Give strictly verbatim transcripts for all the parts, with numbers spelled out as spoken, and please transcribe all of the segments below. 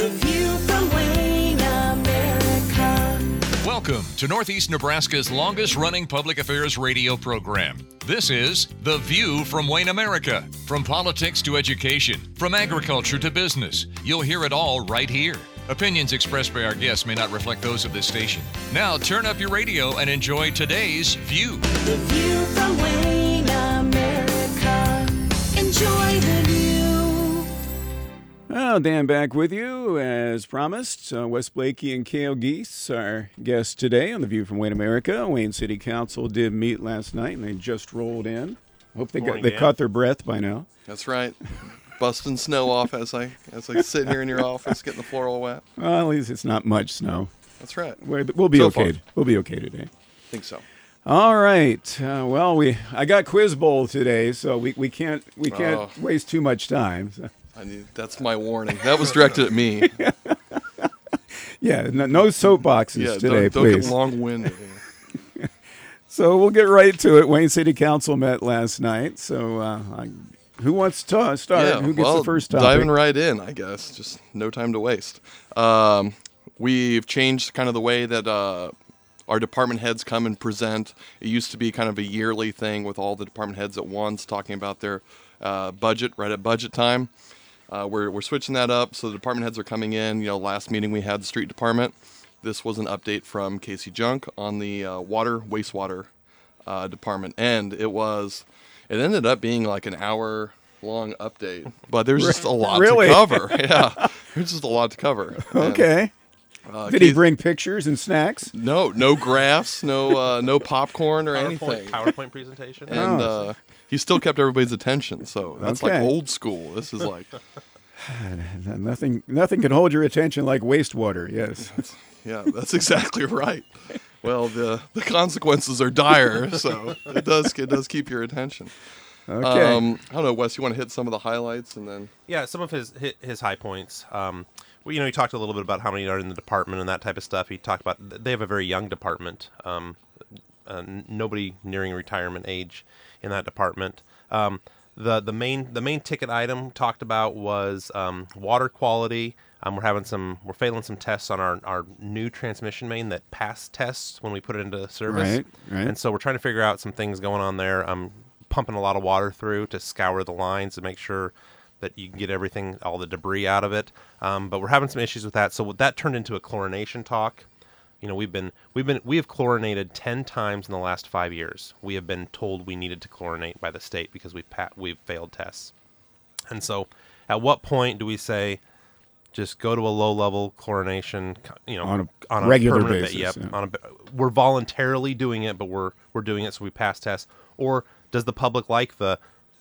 The View from Wayne, America. Welcome to Northeast Nebraska's longest-running public affairs radio program. This is The View from Wayne, America. From politics to education, from agriculture to business, you'll hear it all right here. Opinions expressed by our guests may not reflect those of this station. Now turn up your radio and enjoy today's View. The View from Wayne, America. Enjoy the view. Well, Dan back with you as promised. Uh, Wes Blakey and Cale Geese, our guests today on The View from Wayne, America. Wayne City Council did meet last night, and they just rolled in. Hope they Morning, got they Dan. caught their breath by now. That's right. Busting snow off as I as I sit here in your office, getting the floor all wet. Well, at least it's not much snow. That's right. We're, we'll be So okay. far. We'll be okay today. I think so. All right. Uh, well, we I got Quiz Bowl today, so we, we can't we can't Oh. waste too much time. So, I need, that's my warning. That was directed at me. yeah, no, no soapboxes Yeah, today, don't, don't please. get long-winded. So we'll get right to it. Wayne City Council met last night. So uh, I, who wants to start? Yeah, who gets well, the first topic? diving right in, I guess. Just no time to waste. Um, we've changed kind of the way that uh, our department heads come and present. It used to be kind of a yearly thing with all the department heads at once talking about their uh, budget right at budget time. Uh, we're, we're switching that up, so the department heads are coming in. You know, last meeting we had the street department. This was an update from Casey Junk on the uh, water, wastewater uh, department. And it was, it ended up being like an hour long update, but there's just a lot Really? to cover. Yeah, there's just a lot to cover. And, Okay. uh, Did he Casey- bring pictures and snacks? No, no graphs, no uh, no popcorn or PowerPoint, anything. PowerPoint presentation. And Oh. uh, he still kept everybody's attention. So that's like Okay. old school. This is like, Nothing nothing can hold your attention like wastewater. Yes. yeah, that's exactly right. Well, the the consequences are dire, so it does it does keep your attention. Okay. Um, I don't know, Wes. You want to hit some of the highlights and then? Yeah, some of his his, his high points. Um, well, you know, he talked a little bit about how many are in the department and that type of stuff. He talked about th- they have a very young department. Um, uh, n- nobody nearing retirement age in that department. Um, the the main the main ticket item talked about was um, water quality. Um, we're having some we're failing some tests on our, our new transmission main that passed tests when we put it into service. Right, right. And so we're trying to figure out some things going on there. Um, pumping a lot of water through to scour the lines to make sure that you can get everything, all the debris out of it. Um, but we're having some issues with that. So that turned into a chlorination talk. You know, we've been we've been we have chlorinated ten times in the last five years. We have been told we needed to chlorinate by the state because we've pa- we've failed tests. And so, at what point do we say, just go to a low level chlorination? You know, On a regular permanent ba- basis, Yep. yeah. On a, we're voluntarily doing it, but we're we're doing it so we pass tests. Or does the public like the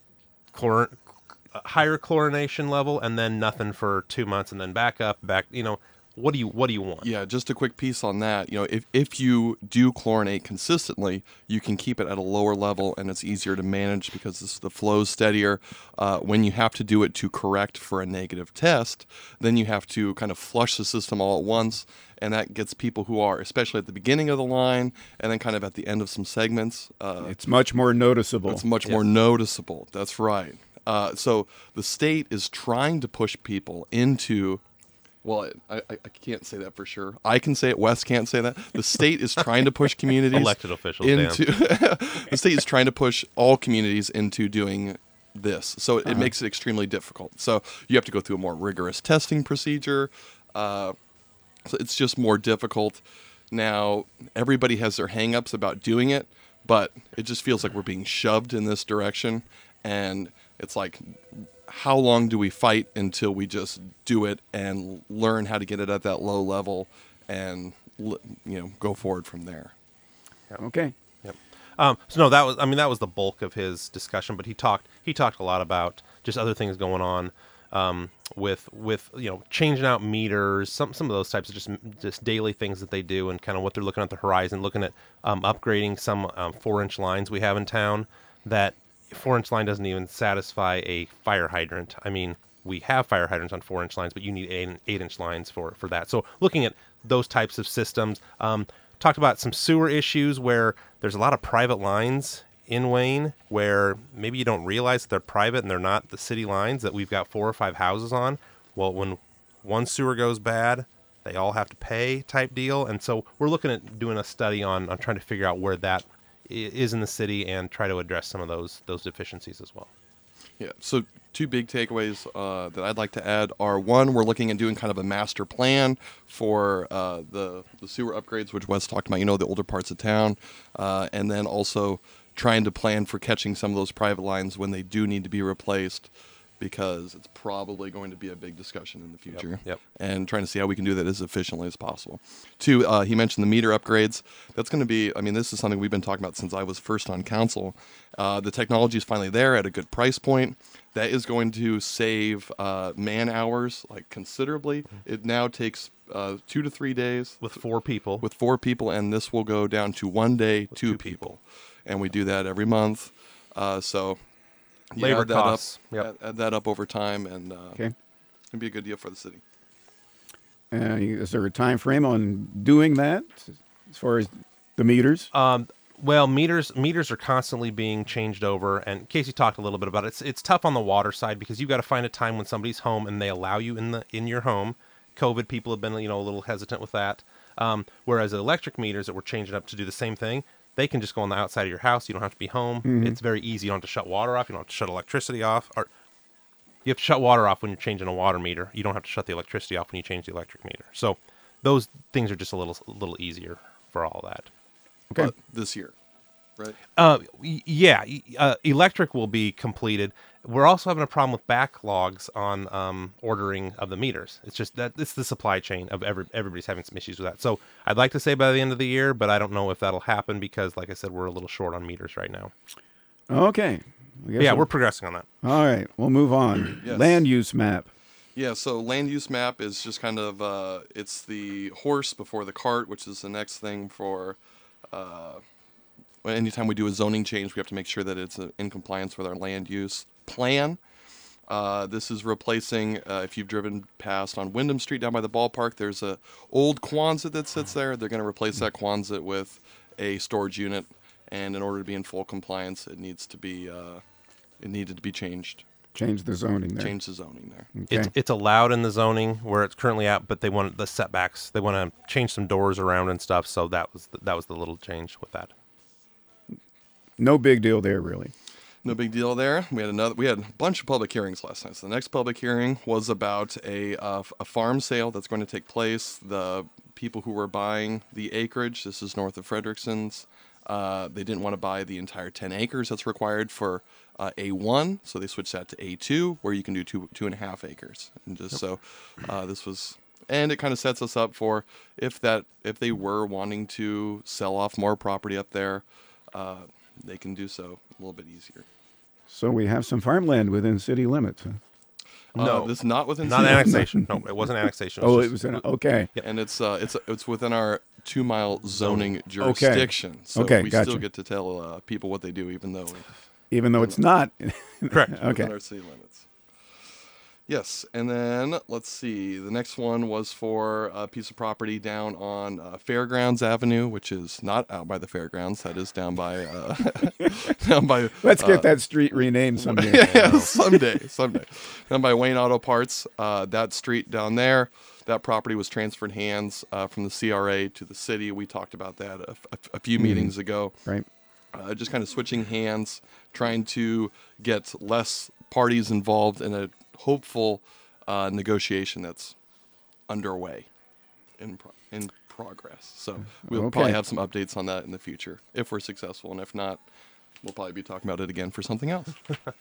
chlor- higher chlorination level and then nothing for two months and then back up, back? You know, what do you what do you want? Yeah, just a quick piece on that. You know, if, if you do chlorinate consistently, you can keep it at a lower level and it's easier to manage because this, the flow's steadier. Uh, when you have to do it to correct for a negative test, then you have to kind of flush the system all at once, and that gets people who are, especially at the beginning of the line and then kind of at the end of some segments, uh, It's much more noticeable. it's much more noticeable. That's right. Uh, so the state is trying to push people into, well, I, I, I can't say that for sure. I can say it. Wes can't say that. The state is trying to push communities. Elected officials, into. The state is trying to push all communities into doing this. So it, it makes it extremely difficult. So you have to go through a more rigorous testing procedure. Uh, so it's just more difficult. Now, everybody has their hang-ups about doing it, but it just feels like we're being shoved in this direction. And it's like, how long do we fight until we just do it and learn how to get it at that low level and, you know, go forward from there? Okay. Yep. Um, so no, that was I mean that was the bulk of his discussion. But he talked he talked a lot about just other things going on um, with with you know changing out meters, some some of those types of just just daily things that they do, and kind of what they're looking at the horizon, looking at um, upgrading some um, four inch lines we have in town. That four inch line doesn't even satisfy a fire hydrant. I mean, we have fire hydrants on four inch lines, but you need eight, eight inch lines for for that. So looking at those types of systems. Um, talked about some sewer issues where there's a lot of private lines in Wayne where maybe you don't realize that they're private and they're not the city lines that we've got four or five houses on. Well, when one sewer goes bad, they all have to pay type deal. And so we're looking at doing a study on, on trying to figure out where that i- is in the city and try to address some of those those deficiencies as well. Yeah. So two big takeaways uh, that I'd like to add are, one, we're looking at doing kind of a master plan for uh, the the sewer upgrades, which Wes talked about. You know, the older parts of town, uh, and then also trying to plan for catching some of those private lines when they do need to be replaced, because it's probably going to be a big discussion in the future. yep. And trying to see how we can do that as efficiently as possible. Two, uh, he mentioned the meter upgrades. That's going to be, I mean, this is something we've been talking about since I was first on council. Uh, the technology is finally there at a good price point. That is going to save uh, man hours like considerably. It now takes uh, two to three days With four people. with four people, and this will go down to one day, two, two people. And we do that every month. Uh, so you Labor add that costs, up, yep. add, add that up over time, and uh, Okay. it'll be a good deal for the city. Uh, is there a time frame on doing that as far as the meters? Um, well, meters meters are constantly being changed over, and Casey talked a little bit about it. It's it's tough on the water side because you've got to find a time when somebody's home and they allow you in the in your home. COVID people have been you know a little hesitant with that. Um, whereas electric meters that we're changing up to do the same thing, they can just go on the outside of your house. You don't have to be home. It's very easy. You don't have to shut water off. You don't have to shut electricity off. Or you have to shut water off when you're changing a water meter. You don't have to shut the electricity off when you change the electric meter. So those things are just a little a little easier for all that. Okay. But this year, right? Uh, y- yeah, y- uh, electric will be completed. We're also having a problem with backlogs on um, ordering of the meters. It's just that it's the supply chain of every everybody's having some issues with that. So I'd like to say by the end of the year, but I don't know if that'll happen because, like I said, we're a little short on meters right now. Okay. I guess Yeah, we'll- we're progressing on that. All right. We'll move on. Yes. Land use map. Yeah, so land use map is just kind of, uh, it's the horse before the cart, which is the next thing for, uh, well, anytime we do a zoning change, we have to make sure that it's uh, in compliance with our land use plan. Uh, this is replacing, uh, if you've driven past on Wyndham Street down by the ballpark, there's a old Quonset that sits there. They're going to replace that Quonset with a storage unit, and in order to be in full compliance, it needs to be, uh, it needed to be changed, Change the zoning there. change the zoning there. Okay. It's it's allowed in the zoning where it's currently at, but they want the setbacks. They want to change some doors around and stuff. So that was the, that was the little change with that. No big deal there, really. No big deal there. We had another. We had a bunch of public hearings last night. So the next public hearing was about a uh, a farm sale that's going to take place. The people who were buying the acreage, this is north of Frederickson's, uh, they didn't want to buy the entire ten acres that's required for uh, A one, so they switched that to A two, where you can do two two and a half acres. And just so uh, this was, and it kind of sets us up for if that if they were wanting to sell off more property up there, uh, they can do so a little bit easier. So we have some farmland within city limits. Huh? Uh, this is not within Not city limits, annexation. No, it wasn't annexation. Oh, just- it was in. Okay. and it's uh, it's it's within our two mile zoning jurisdiction. So Okay, we gotcha. still get to tell uh, people what they do, even though Even though it's not. correct. Okay. within our city limits. Yes, and then let's see. The next one was for a piece of property down on uh, Fairgrounds Avenue, which is not out by the fairgrounds. That is down by uh, down by. Let's uh, get that street renamed someday. yeah, someday, someday. Down by Wayne Auto Parts, uh, that street down there, that property was transferred hands uh, from the C R A to the city. We talked about that a, a, a few meetings ago. Right. Uh, just kind of switching hands, trying to get less parties involved in a hopeful uh, negotiation that's underway in pro- in progress. So we'll Okay. probably have some updates on that in the future if we're successful, and if not, we'll probably be talking about it again for something else.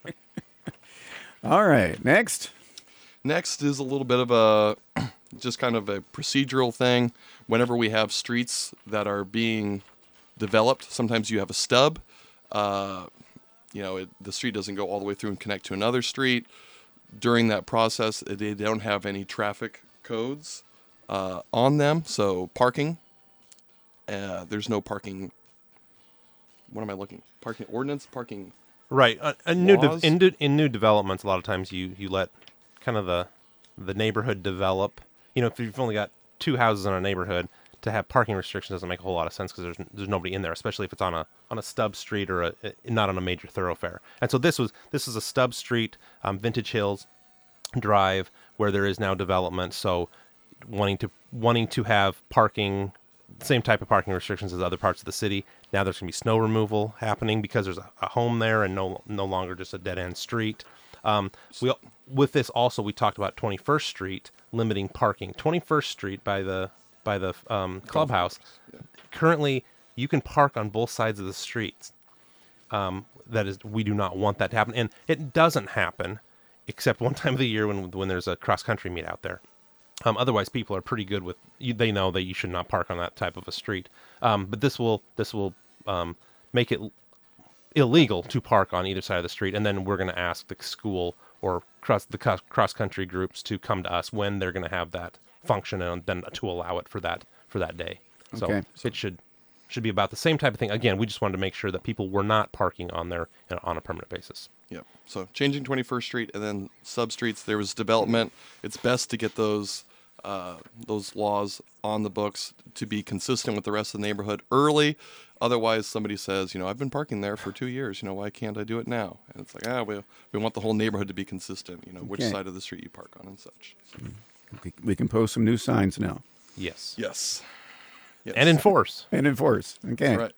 All right. Next. Next is a little bit of a just kind of a procedural thing. Whenever we have streets that are being developed, sometimes you have a stub. Uh, you know, it, the street doesn't go all the way through and connect to another street. During that process, they don't have any traffic codes uh, on them. So parking, uh, there's no parking. What am I looking? Parking ordinance, parking. Right. Uh, a new de- laws? in, de- in new developments, a lot of times you, you let kind of the the neighborhood develop. You know, if you've only got two houses in a neighborhood, to have parking restrictions doesn't make a whole lot of sense because there's there's nobody in there, especially if it's on a on a stub street or a, not on a major thoroughfare. And so this was this is a stub street, um, Vintage Hills Drive, where there is now development. So wanting to wanting to have parking, same type of parking restrictions as other parts of the city. Now there's going to be snow removal happening because there's a, a home there and no no longer just a dead end street. Um, we with this also we talked about twenty-first Street limiting parking. twenty-first Street by the by the um, clubhouse. Yeah. Currently, you can park on both sides of the streets. Um, that is, we do not want that to happen, and it doesn't happen, except one time of the year when when there's a cross country meet out there. Um, otherwise, people are pretty good with you, they know that you should not park on that type of a street. Um, but this will this will um, make it illegal to park on either side of the street, and then we're going to ask the school or cross the cross country groups to come to us when they're going to have that function, and then to allow it for that for that day. So Okay. it should should be about the same type of thing. Again, we just wanted to make sure that people were not parking on there you know, on a permanent basis. Yeah. So changing twenty-first Street and then sub streets. There was development. It's best to get those uh, those laws on the books to be consistent with the rest of the neighborhood early. Otherwise, somebody says, you know, I've been parking there for two years. You know, why can't I do it now? And it's like, ah, we we want the whole neighborhood to be consistent. You know, which Okay. side of the street you park on and such. So, We, we can post some new signs now Yes. yes. Yes. And enforce. and enforce. Okay. Right.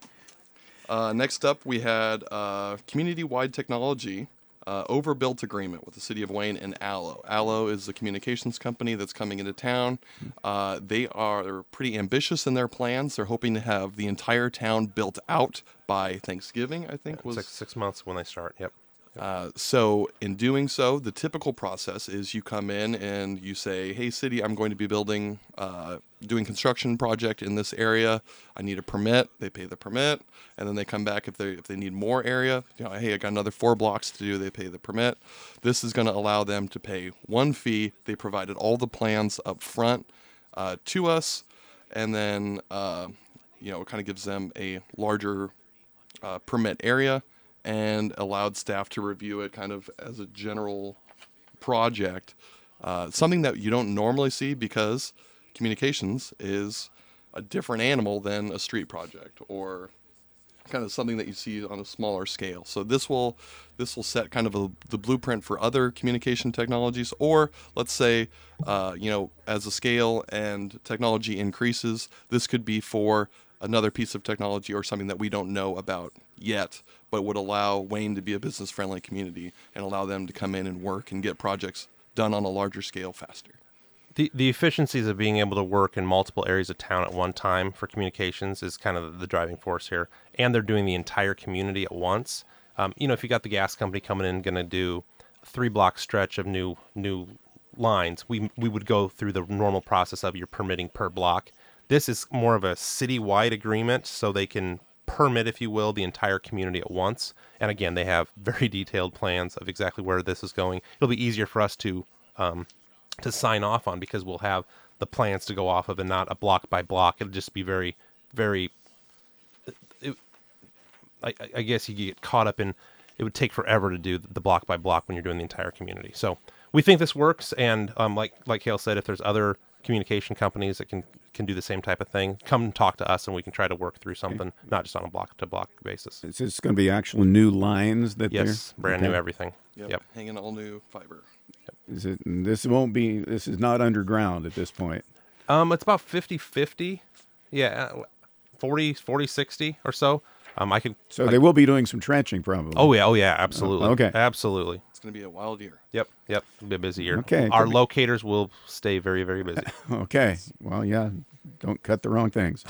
Uh, next up, we had uh, community-wide technology uh, overbuilt agreement with the city of Wayne and Allo. Allo is the communications company that's coming into town. Uh, they are pretty ambitious in their plans. They're hoping to have the entire town built out by Thanksgiving, I think was. Six, six months when they start. Yep. Uh, so in doing so, the typical process is you come in and you say, hey, city, I'm going to be building, uh, doing construction project in this area. I need a permit. They pay the permit. And then they come back if they if they need more area. You know, hey, I got another four blocks to do. They pay the permit. This is going to allow them to pay one fee. They provided all the plans up front uh, to us. And then, uh, you know, it kind of gives them a larger uh, permit area, and allowed staff to review it kind of as a general project. Uh, something that you don't normally see because communications is a different animal than a street project or kind of something that you see on a smaller scale. So this will this will set kind of a, the blueprint for other communication technologies, or let's say, uh, you know, as the scale and technology increases, this could be for another piece of technology or something that we don't know about yet, but would allow Wayne to be a business-friendly community and allow them to come in and work and get projects done on a larger scale faster. The the efficiencies of being able to work in multiple areas of town at one time for communications is kind of the driving force here. And they're doing the entire community at once. Um, you know, if you got the gas company coming in going to do a three-block stretch of new new lines, we we would go through the normal process of your permitting per block. This is more of a city-wide agreement, so they can permit, if you will, the entire community at once. And again, they have very detailed plans of exactly where this is going. It'll be easier for us to um, to sign off on because we'll have the plans to go off of and not a block by block. It'll just be very, very. It, I, I guess you get caught up in. It would take forever to do the block by block when you're doing the entire community. So we think this works, and um, like like Hale said, if there's other communication companies that can can do the same type of thing, come and talk to us and we can try to work through something, not just on a block to block basis. Is this going to be actual new lines that Yes, they're brand okay. new everything. Yep. Yep. Hanging all new fiber. Is it? This won't be. This is not underground at this point. Um, it's about fifty-fifty. Yeah, uh, forty, forty, sixty or so. Um, I could. So I- they will be doing some trenching, probably. Oh yeah, oh yeah, absolutely. okay. Absolutely. It's going to be a wild year. Yep, yep. It'll be a busy year. Okay, Our could be- locators will stay very, very busy. Okay. Well, yeah. Don't cut the wrong things.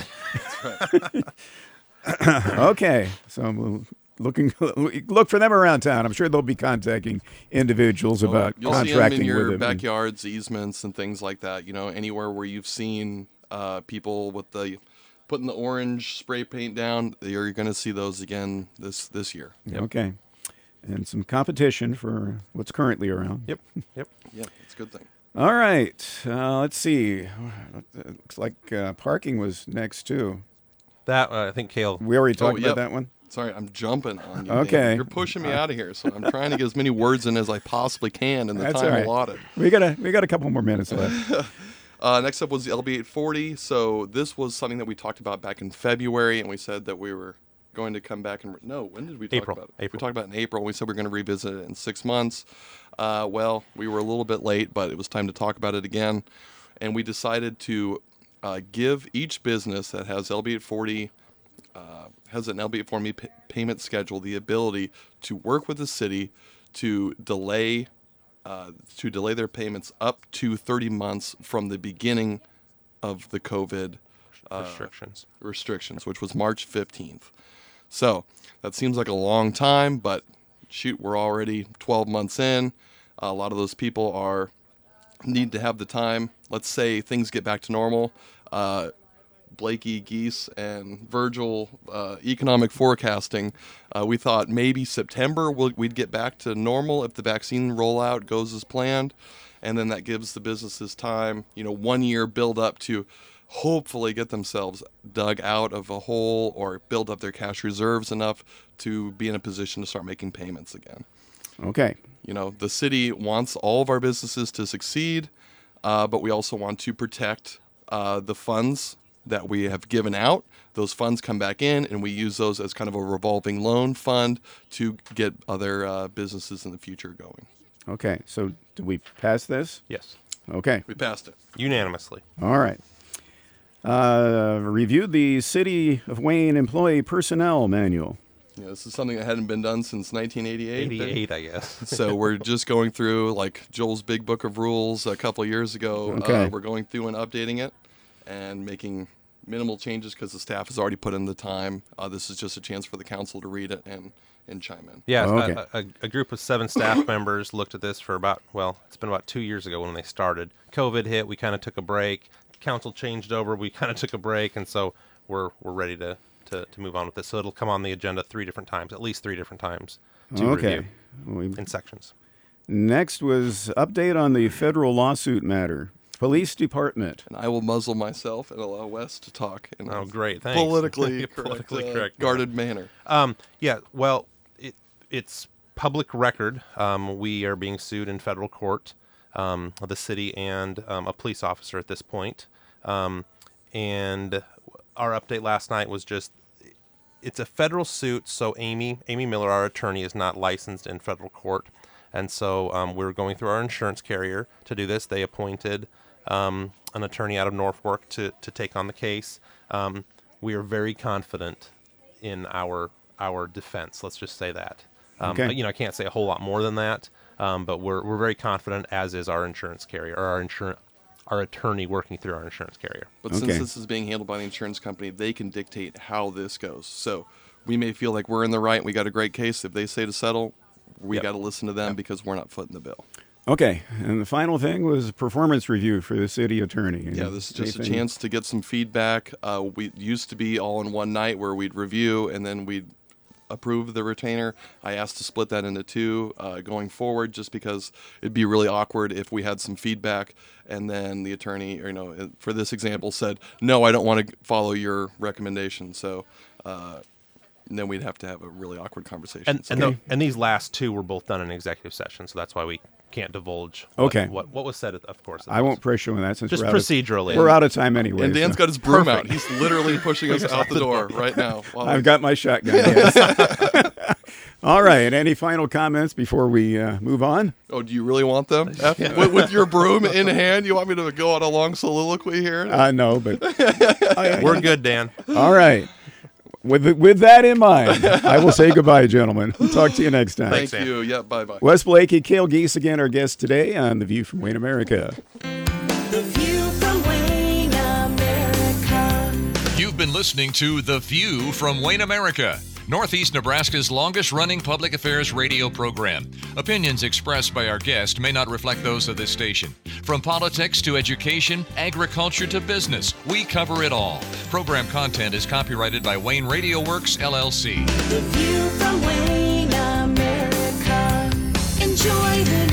Okay. So we'll looking look for them around town. I'm sure they'll be contacting individuals about You'll see them contracting in your with them. backyards, easements, and things like that. You know, anywhere where you've seen uh, people with the putting the orange spray paint down, you're going to see those again this this year. Okay. And some competition for what's currently around. Yep, yep. Yeah, it's a good thing. All right. Uh, let's see. Looks like uh, parking was next too. That uh, I think Kale. We already talked Oh, about yep. that one. Sorry, I'm jumping on you. Okay. Dan. You're pushing me out of here, so I'm trying to get as many words in as I possibly can in the That's time all right. allotted. We got a we got a couple more minutes left. Uh, next up was the L B eight forty. So this was something that we talked about back in February, and we said that we were going to come back and re- no. When did we talk April. about it? April. We talked about it in April. We said we are going to revisit it in six months. Uh, well, we were a little bit late, but it was time to talk about it again. And we decided to uh, give each business that has L B eight forty, uh, has an L B eight forty p- payment schedule, the ability to work with the city to delay uh, to delay their payments up to thirty months from the beginning of the COVID uh, Restrictions. restrictions, which was March fifteenth. So that seems like a long time, but shoot, we're already twelve months in. A lot of those people are need to have the time. Let's say things get back to normal. Uh, Blakey, Geese, and Virgil, uh, economic forecasting, uh, we thought maybe September we'll, we'd get back to normal if the vaccine rollout goes as planned. And then that gives the businesses time, you know, one year build up to hopefully get themselves dug out of a hole or build up their cash reserves enough to be in a position to start making payments again. Okay. You know, the city wants all of our businesses to succeed, uh, but we also want to protect uh, the funds that we have given out. Those funds come back in, and we use those as kind of a revolving loan fund to get other uh, businesses in the future going. Okay. So did we pass this? Yes. Okay. We passed it. Unanimously. All right. Uh, reviewed the City of Wayne Employee Personnel Manual. You know, this is something that hadn't been done since nineteen eighty-eight. eighty-eight, I guess. So we're just going through like Joel's Big Book of Rules a couple of years ago. Okay. Uh, we're going through and updating it and making minimal changes because the staff has already put in the time. Uh, this is just a chance for the council to read it and, and chime in. Yeah, Oh, it's okay. a, a, a group of seven staff members looked at this for about, well, it's been about two years ago when they started. COVID hit, we kind of took a break. Council changed over, we kind of took a break, and so we're we're ready to, to, to move on with this. So it'll come on the agenda three different times, at least three different times to Okay. review We, in sections. next was update on the federal lawsuit matter. Police Department. And I will muzzle myself and allow Wes to talk in Oh, a great, thanks. politically, Politically correct, uh, correct. guarded manner. Um, yeah, well, it, it's public record. Um, we are being sued in federal court, um, the city and um, a police officer at this point. Um, and our update last night was just, it's a federal suit, so Amy, Amy Miller, our attorney, is not licensed in federal court. And so um, we're going through our insurance carrier to do this. They appointed um, an attorney out of Norfolk to, to take on the case. Um, we are very confident in our our defense. Let's just say that. Um, Okay. You know, I can't say a whole lot more than that, um, but we're we're very confident, as is our insurance carrier or our insurance our attorney working through our insurance carrier. But Okay. since this is being handled by the insurance company, they can dictate how this goes. So we may feel like we're in the right and we got a great case. If they say to settle, we Yep. got to listen to them because we're not footing the bill. Okay. And the final thing was performance review for the city attorney. Yeah, this is just Anything- a chance to get some feedback. Uh, we used to be all in one night where we'd review and then we'd approve the retainer. I asked to split that into two uh, going forward, just because it'd be really awkward if we had some feedback and then the attorney, or, you know, for this example, said, "No, I don't want to follow your recommendation." So uh, then we'd have to have a really awkward conversation. And So- and, tho- and these last two were both done in executive session, so that's why we can't divulge what, Okay. what, what was said, at- of course. at I won't those. pressure on that since Just we're out of- procedurally. we're out of time anyway. and Dan's so- got his broom Perfect. out. He's literally pushing us out the door right now. While I've got my shotgun. Yes. All right. Any final comments before we uh, move on? Oh, do you really want them? F- with, with your broom in hand, you want me to go on a long soliloquy here? Uh, no, but We're good, Dan. all right. With with that in mind, I will say goodbye, gentlemen. Talk to you next time. Thank Thanks, Sam. you. Yeah, bye bye. Wes Blakey, Cale Geese again, our guest today on The View from Wayne, America. The View from Wayne, America. You've been listening to The View from Wayne, America, Northeast Nebraska's longest-running public affairs radio program. Opinions expressed by our guest may not reflect those of this station. From politics to education, agriculture to business, we cover it all. Program content is copyrighted by Wayne Radio Works, L L C. The View from Wayne, America. Enjoy the